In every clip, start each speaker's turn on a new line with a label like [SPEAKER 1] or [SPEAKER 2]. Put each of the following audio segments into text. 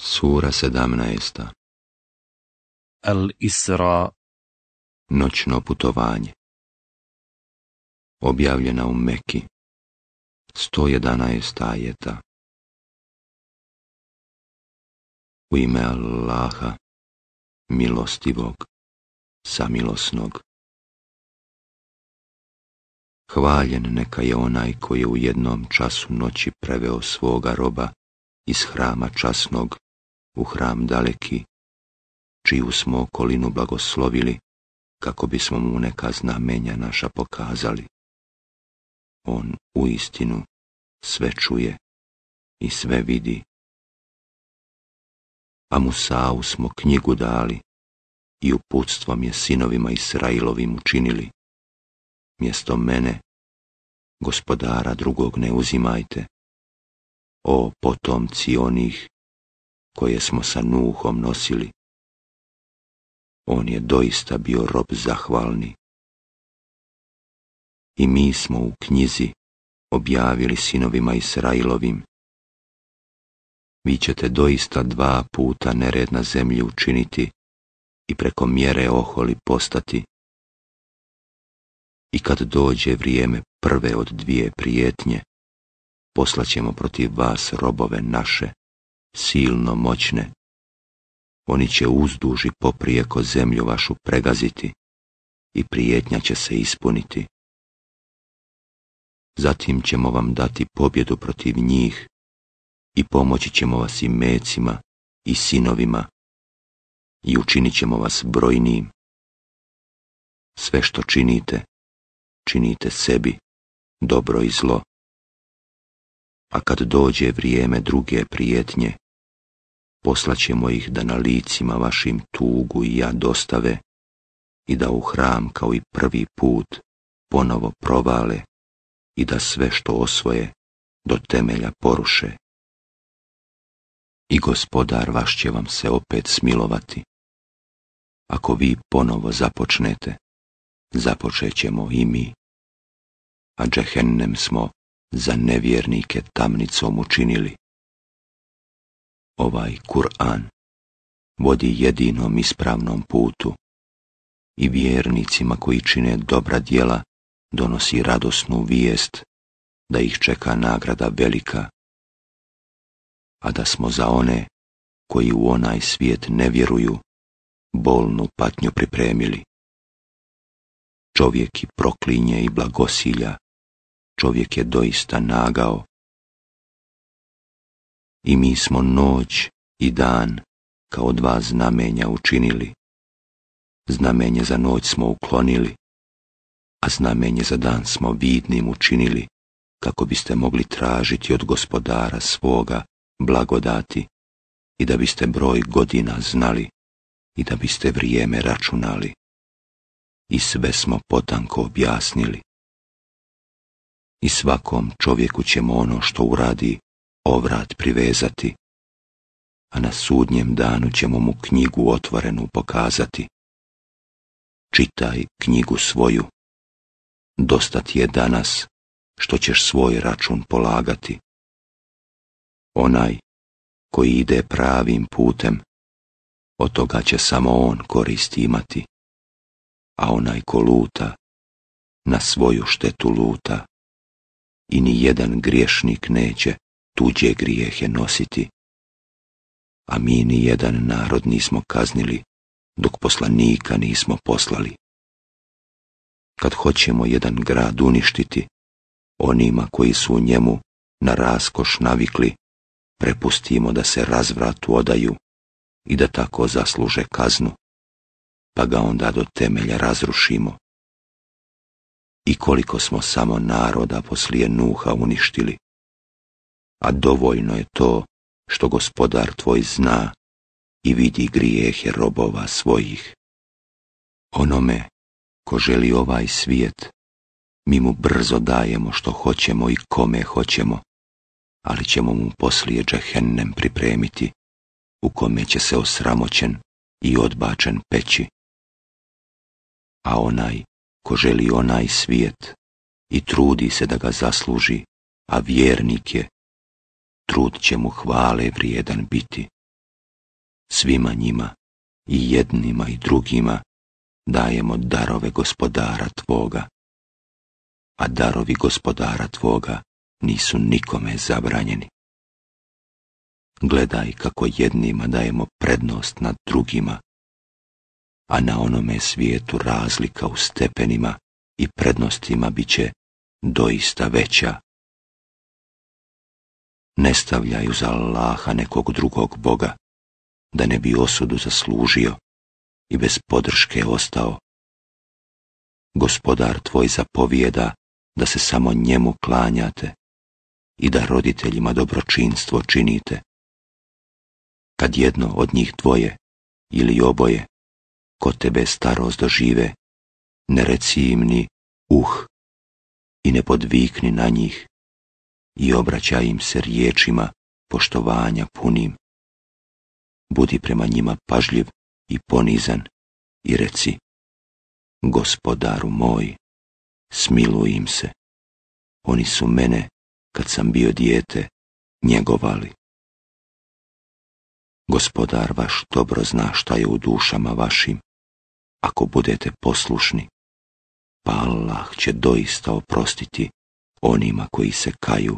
[SPEAKER 1] Sura 17.
[SPEAKER 2] Al-Isra.
[SPEAKER 1] Noćno putovanje. Objavljena u Meki. 111 ajeta. U ime Allaha, milostivog, samilosnog. Hvaljen neka je onaj koji je u jednom času noći preveo svoga roba iz hrama časnog u hram daleki, čiju smo okolinu blagoslovili, kako bismo mu neka znamenja naša pokazali. On uistinu sve čuje i sve vidi. A Musau smo knjigu dali i uputstvom je sinovima Israilovim učinili. Mjesto mene, gospodara drugog ne uzimajte, o potomci onih koje smo sa Nuhom nosili. On je doista bio rob zahvalni. I mi smo u knjizi objavili sinovima Israilovim: vi ćete doista 2 puta nered na zemlji učiniti i preko mjere oholi postati. I kad dođe vrijeme prve od 2 prijetnje, poslaćemo protiv vas robove naše, silno moćne. Oni će uzduž i poprijeko zemlju vašu pregaziti i prijetnja će se ispuniti. Zatim ćemo vam dati pobjedu protiv njih i pomoći ćemo vas i mecima i sinovima i učinit ćemo vas brojnim. Sve što činite, činite sebi, dobro i zlo. A kad dođe vrijeme druge prijetnje, poslaćemo ih da na licima vašim tugu i jad dostave i da u hram kao i prvi put ponovo provale i da sve što osvoje do temelja poruše. I gospodar vaš će vam se opet smilovati. Ako vi ponovo započnete, započet ćemo i mi. A džehennem smo za nevjernike tamnicom učinili. Ovaj Kur'an vodi jedinom ispravnom putu i vjernicima koji čine dobra djela donosi radosnu vijest da ih čeka nagrada velika, a da smo za one koji u onaj svijet ne vjeruju bolnu patnju pripremili. Čovjek i proklinje i blagosilja, čovjek je doista nagao. I mi smo noć i dan kao 2 znamenja učinili. Znamenje za noć smo uklonili, a znamenje za dan smo vidnim učinili, kako biste mogli tražiti od gospodara svoga blagodati i da biste broj godina znali i da biste vrijeme računali. I sve smo potanko objasnili. I svakom čovjeku ćemo ono što uradi ovrat privezati, a na sudnjem danu ćemo mu knjigu otvorenu pokazati. Čitaj knjigu svoju, dosta ti je danas što ćeš svoj račun polagati. Onaj koji ide pravim putem, od toga će samo on koristi imati, a onaj ko luta, na svoju štetu luta, i ni jedan griješnik neće tuđe grijehe nositi. A mi ni jedan narod nismo kaznili, dok poslanika nismo poslali. Kad hoćemo jedan grad uništiti, onima koji su u njemu na raskoš navikli, prepustimo da se razvratu odaju i da tako zasluže kaznu, pa ga onda do temelja razrušimo. I koliko smo samo naroda poslije Nuha uništili, a dovoljno je to što gospodar tvoj zna i vidi grijehe robova svojih. Onome ko želi ovaj svijet, mi mu brzo dajemo što hoćemo i kome hoćemo, ali ćemo mu poslije džehennem pripremiti, u kome će se osramoćen i odbačen peći. A onaj ko želi onaj svijet i trudi se da ga zasluži, a vjernik je, trud će mu hvale vrijedan biti. svima njima, i jednima i drugima, dajemo darove Gospodara tvoga, a darovi Gospodara tvoga nisu nikome zabranjeni. Gledaj kako jednima dajemo prednost nad drugima, a na onome svijetu razlika u stepenima i prednostima bit će doista veća. Ne stavljaj uz Allaha nekog drugog Boga, da ne bi osudu zaslužio i bez podrške ostao. Gospodar tvoj zapovijeda da se samo njemu klanjate i da roditeljima dobročinstvo činite. Kad jedno od njih dvoje ili oboje kod tebe starost dožive, ne reci im ni i ne podvikni na njih i obraćaj im se riječima poštovanja punim. Budi prema njima pažljiv i ponizan i reci: Gospodaru moj, smiluj im se. Oni su mene, kad sam bio dijete, njegovali. Gospodar vaš dobro zna šta je u dušama vašim. Ako budete poslušni, pa Allah će doista oprostiti onima koji se kaju.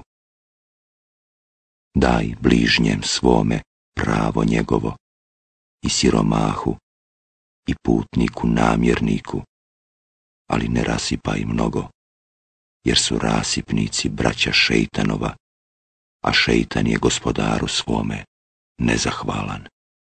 [SPEAKER 1] Daj bližnjem svome pravo njegovo, i siromahu, i putniku namjerniku, ali ne rasipaj mnogo, jer su rasipnici braća šeitanova, a šeitan je Gospodaru svome nezahvalan.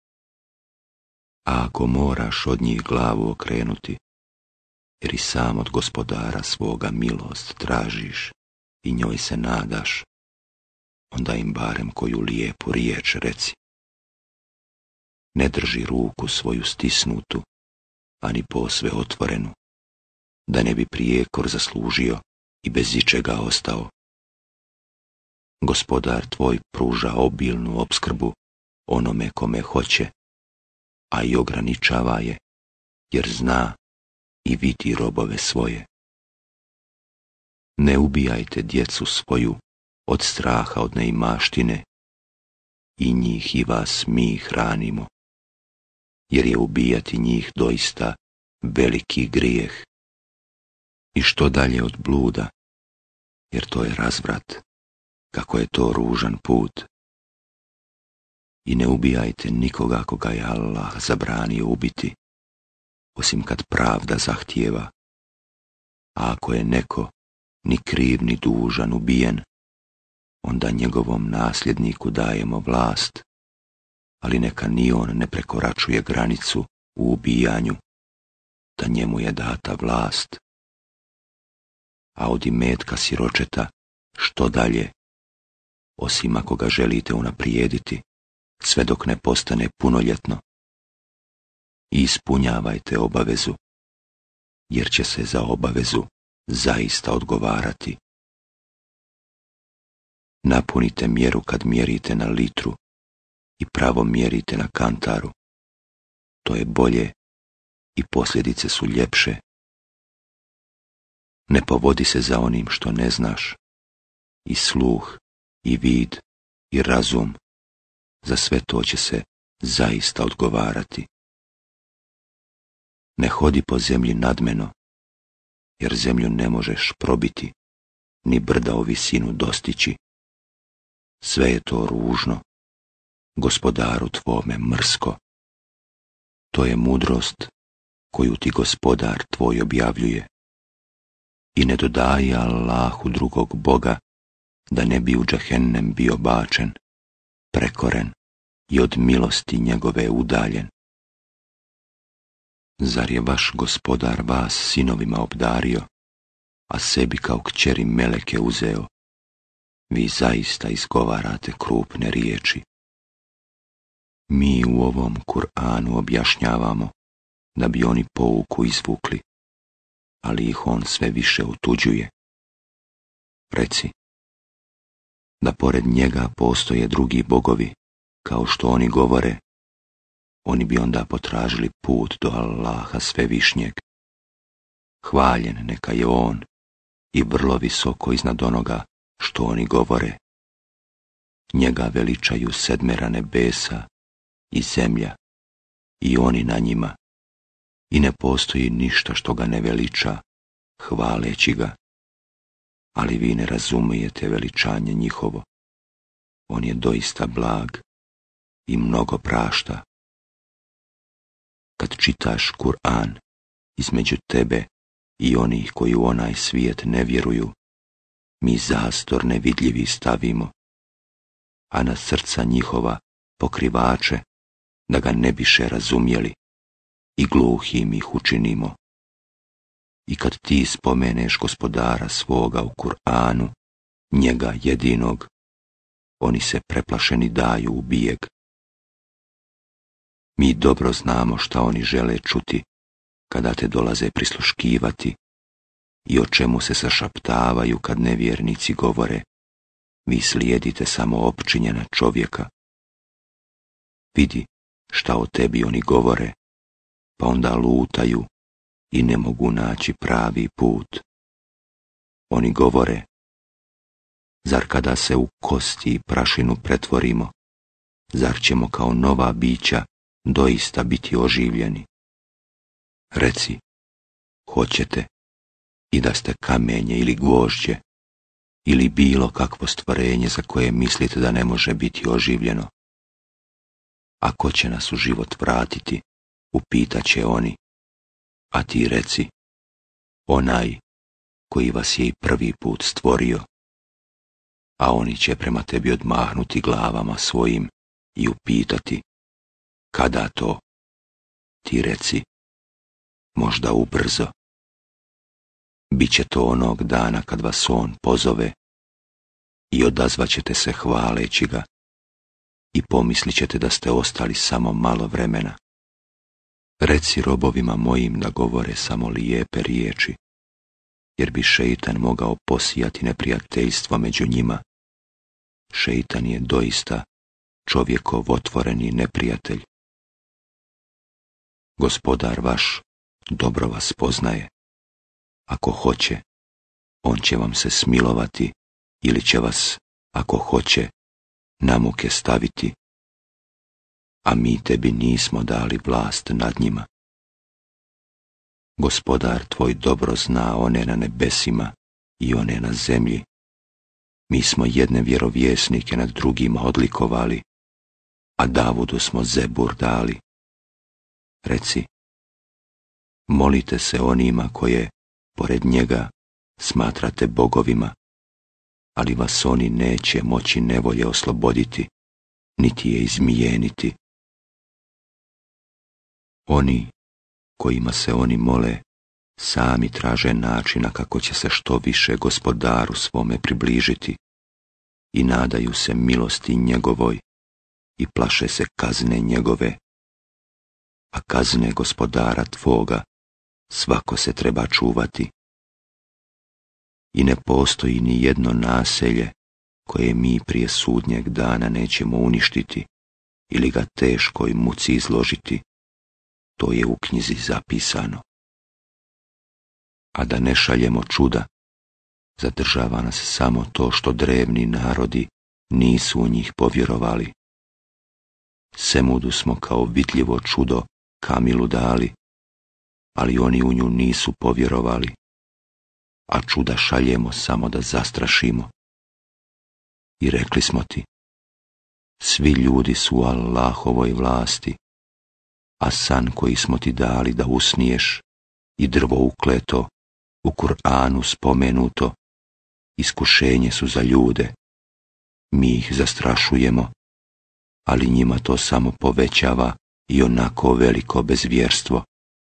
[SPEAKER 1] A ako moraš od njih glavu okrenuti, jer i sam od Gospodara svoga milost tražiš i njoj se nadaš, onda im barem koju lijepu riječ reci. Ne drži ruku svoju stisnutu, ani posve otvorenu, da ne bi prijekor zaslužio i bez ičega ostao. Gospodar tvoj pruža obilnu opskrbu onome kome hoće, a i ograničava je, jer zna i vidi robove svoje. Ne ubijajte djecu svoju od straha od neimaštine, i njih i vas mi hranimo, jer je ubijati njih doista veliki grijeh. I što dalje od bluda, jer to je razvrat, kako je to ružan put. I ne ubijajte nikoga koga je Allah zabranio ubiti, osim kad pravda zahtijeva. A ako je neko ni kriv ni dužan ubijen, onda njegovom nasljedniku dajemo vlast, ali neka ni on ne prekoračuje granicu u ubijanju, da njemu je data vlast. A od imetka siročeta što dalje, osim ako ga želite unaprijediti, sve dok ne postane punoljetno. I ispunjavajte obavezu, jer će se za obavezu zaista odgovarati. Napunite mjeru kad mjerite na litru i pravo mjerite na kantaru. To je bolje i posljedice su ljepše. Ne povodi se za onim što ne znaš, i sluh, i vid, i razum, za sve to će se zaista odgovarati. Ne hodi po zemlji nadmeno, jer zemlju ne možeš probiti, ni brda u visinu dostići. Sve je to ružno, Gospodaru tvome mrsko. To je mudrost koju ti Gospodar tvoj objavljuje. I ne dodaje Allahu drugog Boga, da ne bi u džehennem bio bačen, prekoren i od milosti njegove udaljen. Zar je vaš Gospodar vas sinovima obdario, a sebi kao kćeri meleke uzeo? Vi zaista izgovarate krupne riječi. Mi u ovom Kur'anu objašnjavamo da bi oni pouku izvukli, ali ih on sve više otuđuje. Reci, da pored njega postoje drugi bogovi, kao što oni govore, oni bi onda potražili put do Allaha svevišnjeg. Hvaljen neka je on i vrlo visoko iznad onoga što oni govore. Njega veličaju sedmera nebesa i zemlja i oni na njima, i ne postoji ništa što ga ne veliča, hvaleći ga, ali vi ne razumijete veličanje njihovo. On je doista blag i mnogo prašta. Kad čitaš Kur'an, između tebe i onih koji u onaj svijet ne vjeruju, mi zastor nevidljivi stavimo, a na srca njihova pokrivače, da ga ne biše razumjeli, i gluhim ih učinimo. I kad ti spomeneš Gospodara svoga u Kur'anu, njega jedinog, oni se preplašeni daju u bijeg. Mi dobro znamo šta oni žele čuti kada te dolaze prisluškivati i o čemu se sašaptavaju kad nevjernici govore: vi slijedite samo opčinjena čovjeka. Vidi šta o tebi oni govore, pa onda lutaju i ne mogu naći pravi put. Oni govore: zar kada se u kosti i prašinu pretvorimo, zar ćemo kao nova bića doista biti oživljeni? Reci, hoćete, i da ste kamenje ili gvožđe, ili bilo kakvo stvorenje za koje mislite da ne može biti oživljeno. A ko će nas u život vratiti, upitat će oni, a ti reci: onaj koji vas je i prvi put stvorio. A oni će prema tebi odmahnuti glavama svojim i upitati: kada to? Ti reci: možda ubrzo. Biće to onog dana kad vas on pozove i odazvaćete se hvaleći ga i pomislit ćete da ste ostali samo malo vremena. Reci robovima mojim da govore samo lijepe riječi, jer bi šeitan mogao posijati neprijateljstvo među njima. Šeitan je doista čovjekov otvoreni neprijatelj. Gospodar vaš dobro vas poznaje. Ako hoće, on će vam se smilovati ili će vas, ako hoće, na muke staviti. A mi tebi nismo dali vlast nad njima. Gospodar tvoj dobro zna one na nebesima i one na zemlji. Mi smo jedne vjerovjesnike nad drugima odlikovali, a Davudu smo Zebur dali. Reci, molite se onima koje, pored njega, smatrate bogovima, ali vas oni neće moći nevolje osloboditi, niti je izmijeniti. Oni kojima se oni mole, sami traže načina kako će se što više Gospodaru svome približiti i nadaju se milosti njegovoj i plaše se kazne njegove. A kazne Gospodara tvoga svako se treba čuvati. I ne postoji ni jedno naselje koje mi prije sudnjeg dana nećemo uništiti ili ga teškoj muci izložiti. To je u knjizi zapisano. A da ne šaljemo čuda, zadržava nas samo to što drevni narodi nisu u njih povjerovali. Semudu smo kao vidljivo čudo Kamilu dali, ali oni u nju nisu povjerovali, a čuda šaljemo samo da zastrašimo. I rekli smo ti: svi ljudi su u Allahovoj vlasti, a san koji smo ti dali da usniješ i drvo ukleto, u Kur'anu spomenuto, iskušenje su za ljude. Mi ih zastrašujemo, ali njima to samo povećava i onako veliko bezvjerstvo.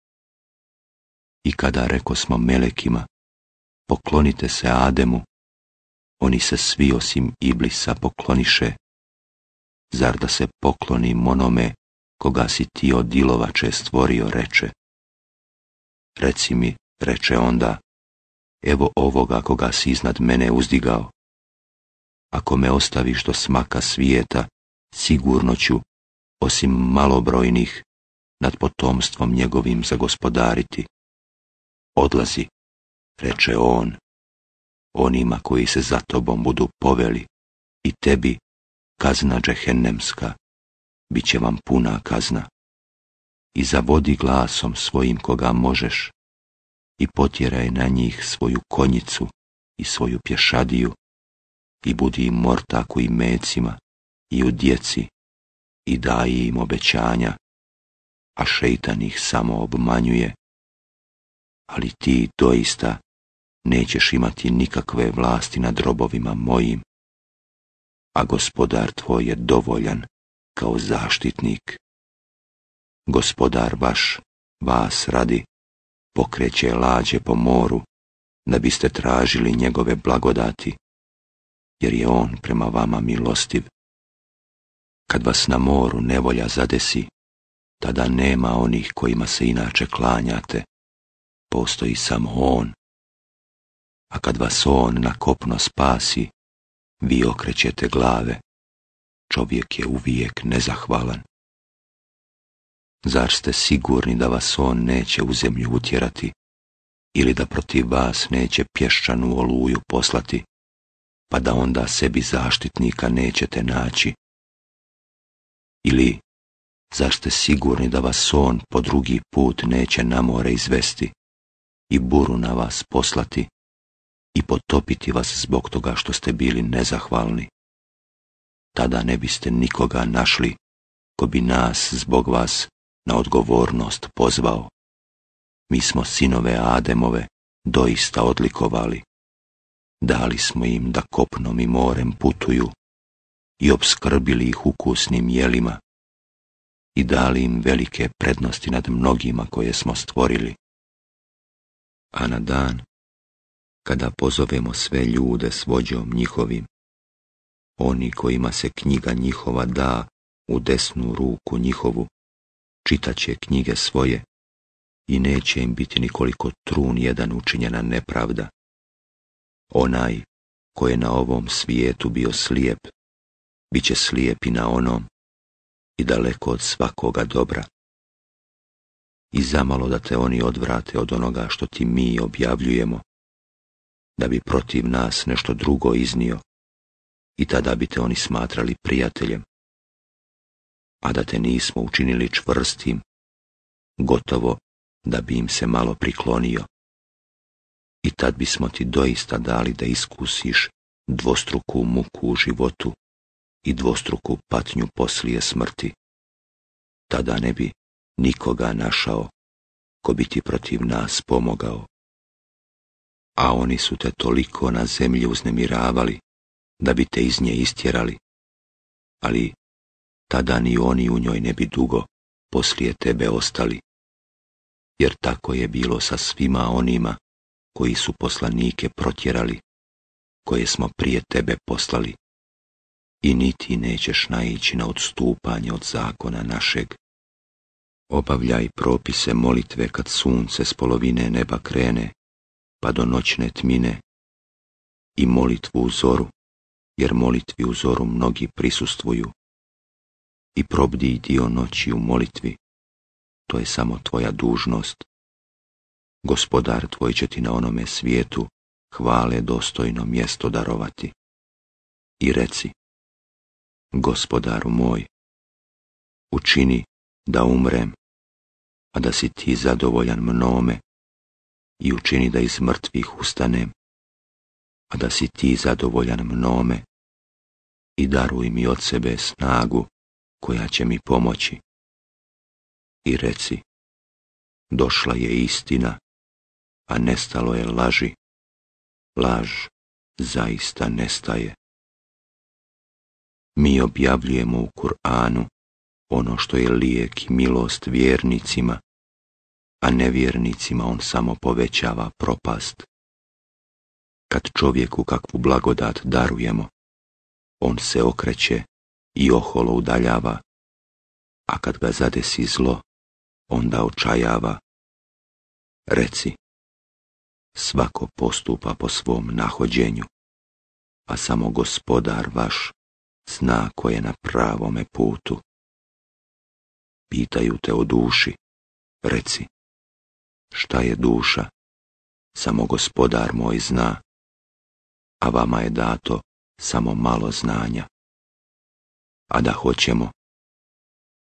[SPEAKER 1] I kada rekosmo melekima: poklonite se Ademu, oni se svi osim Iblisa pokloniše. Zar da se poklonim onome koga si ti od ilovače stvorio, reče. Reci mi, reče onda, evo ovoga koga si iznad mene uzdigao. Ako me ostaviš do smaka svijeta, sigurno ću, osim malobrojnih, nad potomstvom njegovim zagospodariti. Odlazi, reče on, onima koji se za tobom budu poveli, i tebi kazna džehennemska, bit će vam puna kazna. i zavodi glasom svojim koga možeš i potjeraj na njih svoju konjicu i svoju pješadiju i budi im mortak u imecima i u djeci i daj im obećanja, a šejtan ih samo obmanjuje. Ali ti doista nećeš imati nikakve vlasti nad robovima mojim, a Gospodar tvoj je dovoljan kao zaštitnik. Gospodar vaš vas radi pokreće lađe po moru, da biste tražili njegove blagodati, jer je on prema vama milostiv. Kad vas na moru nevolja zadesi, tada nema onih kojima se inače klanjate, postoji samo on. A kad vas on na kopno spasi, vi okrećete glave. Čovjek je uvijek nezahvalan. Zar ste sigurni da vas on neće u zemlju utjerati, ili da protiv vas neće pješčanu oluju poslati, pa da onda sebi zaštitnika nećete naći? Ili, zar ste sigurni da vas on po drugi put neće na more izvesti i buru na vas poslati i potopiti vas zbog toga što ste bili nezahvalni? Tada ne biste nikoga našli ko bi nas zbog vas na odgovornost pozvao. Mi smo sinove Ademove doista odlikovali. Dali smo im da kopnom i morem putuju i opskrbili ih ukusnim jelima i dali im velike prednosti nad mnogima koje smo stvorili. A na dan, kada pozovemo sve ljude s vođom njihovim, oni kojima se knjiga njihova da u desnu ruku njihovu, čitaće knjige svoje i neće im biti nikoliko trun jedan učinjena nepravda. Onaj ko je na ovom svijetu bio slijep, bit će slijep i na onom i daleko od svakoga dobra. I zamalo da te oni odvrate od onoga što ti mi objavljujemo, da bi protiv nas nešto drugo iznio, i tada bi te oni smatrali prijateljem. A da te nismo učinili čvrstim, gotovo da bi im se malo priklonio. I tad bismo ti doista dali da iskusiš dvostruku muku u životu i dvostruku patnju poslije smrti. Tada ne bi nikoga našao ko bi ti protiv nas pomogao. A oni su te toliko na zemlji uznemiravali da bi te iz nje istjerali, ali tada ni oni u njoj ne bi dugo poslije tebe ostali, jer tako je bilo sa svima onima koji su poslanike protjerali, koje smo prije tebe poslali, i niti nećeš naići na odstupanje od zakona našeg. Obavljaj propise molitve kad sunce s polovine neba krene, pa do noćne tmine, i molitvu u zoru, jer molitvi u zoru mnogi prisustvuju, i probdi dio noći u molitvi, to je samo tvoja dužnost. Gospodar tvoj će ti na onome svijetu hvale dostojno mjesto darovati. I reci, Gospodaru moj, učini da umrem, a da si ti zadovoljan mnome, i učini da iz mrtvih ustanem, a da si ti zadovoljan mnome, i daruj mi od sebe snagu koja će mi pomoći. I reci, došla je istina, a nestalo je laži. Laž zaista nestaje. Mi objavljujemo u Kur'anu ono što je lijek i milost vjernicima, a nevjernicima on samo povećava propast. Kad čovjeku kakvu blagodat darujemo, on se okreće i oholo udaljava, a kad ga zadesi zlo, onda očajava. Reci, svako postupa po svom nahođenju, a samo Gospodar vaš zna ko je na pravome putu. Pitaju te o duši, reci, šta je duša? Samo Gospodar moj zna, a vama je dato samo malo znanja. A da hoćemo,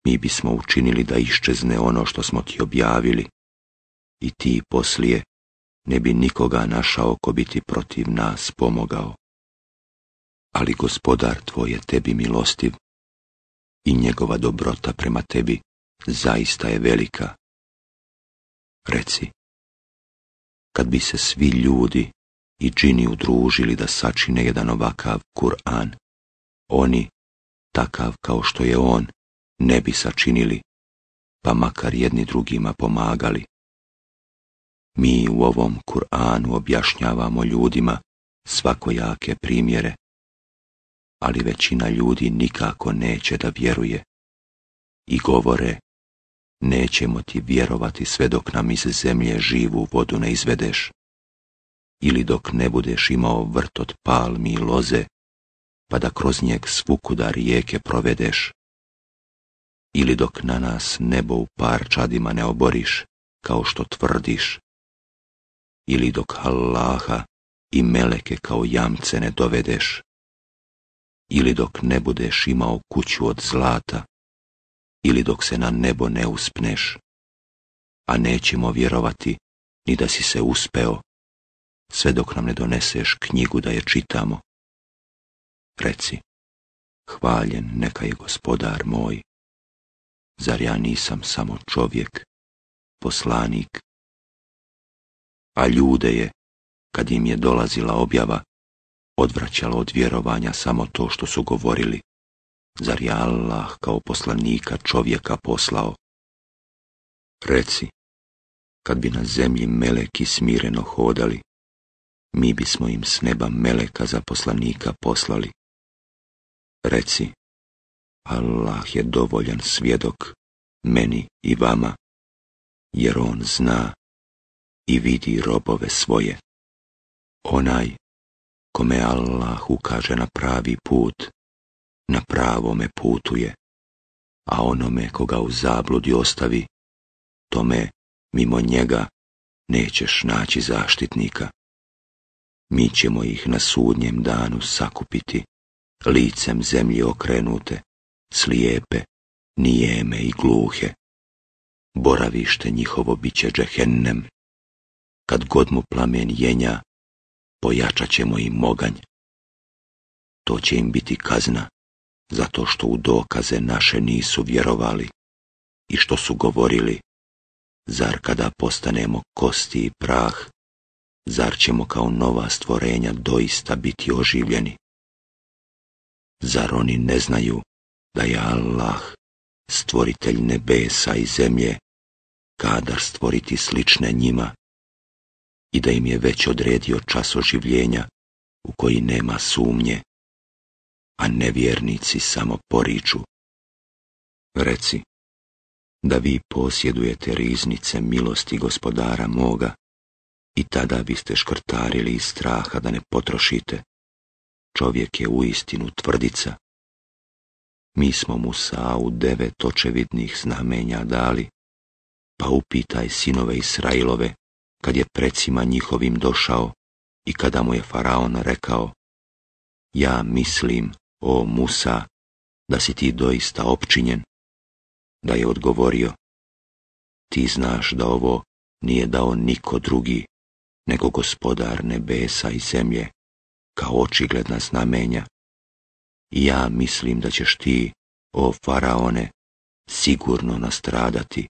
[SPEAKER 1] mi bismo učinili da iščezne ono što smo ti objavili i ti poslije ne bi nikoga našao ko bi ti protiv nas pomogao. Ali Gospodar tvoj je tebi milostiv i njegova dobrota prema tebi zaista je velika. Reci, kad bi se svi ljudi i džini udružili da sačine jedan ovakav Kur'an, oni, takav kao što je on, ne bi sačinili, pa makar jedni drugima pomagali. Mi u ovom Kur'anu objašnjavamo ljudima svakojake primjere, ali većina ljudi nikako neće da vjeruje i govore, nećemo ti vjerovati sve dok nam iz zemlje živu vodu ne izvedeš, ili dok ne budeš imao vrt od palmi i loze, pa da kroz njeg svukuda rijeke provedeš, ili dok na nas nebo u parčadima ne oboriš, kao što tvrdiš, ili dok Allaha i meleke kao jamce ne dovedeš, ili dok ne budeš imao kuću od zlata, ili dok se na nebo ne uspneš, a nećemo vjerovati ni da si se uspeo, sve dok nam ne doneseš knjigu da je čitamo. Reci, hvaljen neka je Gospodar moj, zar ja nisam samo čovjek, poslanik? A ljude je, kad im je dolazila objava, odvraćalo od vjerovanja samo to što su govorili, zar je Allah kao poslanika čovjeka poslao? Reci, kad bi na zemlji meleki smireno hodali, mi bismo im s neba meleka za poslanika poslali. Reci, Allah je dovoljan svjedok meni i vama, jer on zna i vidi robove svoje. Onaj kome Allah ukaže na pravi put, na pravome putu je, a onome koga u zabludi ostavi, tome mimo njega nećeš naći zaštitnika. Mi ćemo ih na sudnjem danu sakupiti, licem zemlji okrenute, slijepe, nijeme i gluhe. Boravište njihovo bit će džehennem. Kad god mu plamen jenja, pojačat ćemo im oganj. To će im biti kazna, zato što u dokaze naše nisu vjerovali i što su govorili, zar kada postanemo kosti i prah, zar ćemo kao nova stvorenja doista biti oživljeni? Zar oni ne znaju da je Allah, stvoritelj nebesa i zemlje, kadar stvoriti slične njima i da im je već odredio čas oživljenja u koji nema sumnje, a nevjernici samo poriču? Reci, da vi posjedujete riznice milosti Gospodara moga i tada biste škrtarili iz straha da ne potrošite. Čovjek je uistinu tvrdica. Mi smo Musau 9 očevidnih znamenja dali, pa upitaj sinove Israilove, kad je precima njihovim došao i kada mu je faraon rekao, ja mislim, o Musa, da si ti doista opčinjen, da je odgovorio, ti znaš da ovo nije dao niko drugi, nego Gospodar nebesa i zemlje, kao očigledna znamenja. I ja mislim da ćeš ti, o faraone, sigurno nastradati.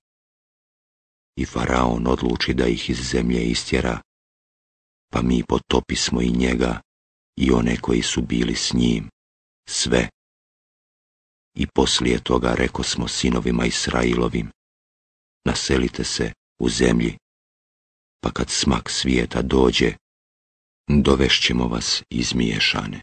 [SPEAKER 1] I faraon odluči da ih iz zemlje istjera, pa mi potopismo i njega i one koji su bili s njim, sve. I poslije toga rekosmo sinovima Israilovim, naselite se u zemlji, pa kad smak svijeta dođe, dovešćemo vas izmiješane.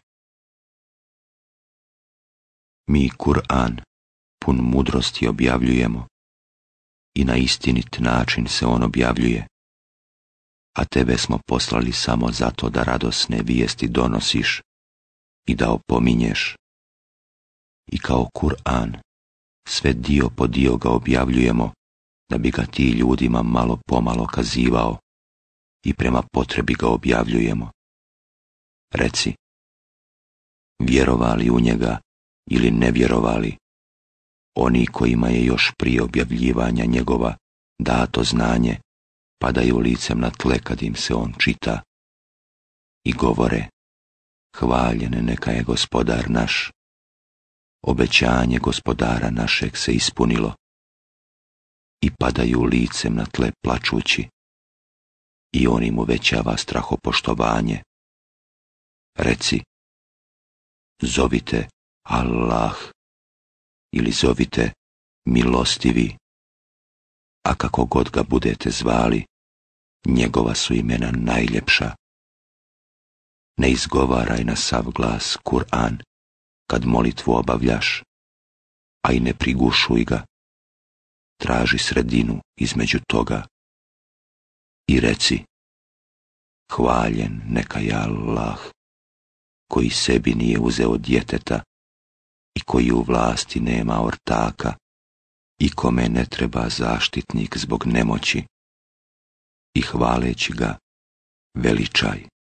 [SPEAKER 1] Mi Kur'an pun mudrosti objavljujemo i na istinit način se on objavljuje, a tebe smo poslali samo zato da radosne vijesti donosiš i da opominješ. I kao Kur'an sve dio po dio ga objavljujemo, da bi ga ti ljudima malo pomalo kazivao i prema potrebi ga objavljujemo. Reci, vjerovali u njega ili ne vjerovali, Oni kojima je još prije objavljivanja njegova dato znanje, padaju licem na tle kad im se on čita i govore: hvaljen neka je Gospodar naš. Obećanje Gospodara našeg se ispunilo. I padaju licem na tle plačući. I on im uvećava strahopoštovanje. Reci: zovite Allah ili zovite milostivi, a kako god ga budete zvali, njegova su imena najljepša. Ne izgovaraj na sav glas Kur'an kad molitvu obavljaš, a i ne prigušuj ga. Traži sredinu između toga i reci: hvaljen neka je Allah, koji sebi nije uzeo djeteta i koji u vlasti nema ortaka i kome ne treba zaštitnik zbog nemoći, i hvaleći ga veličaj.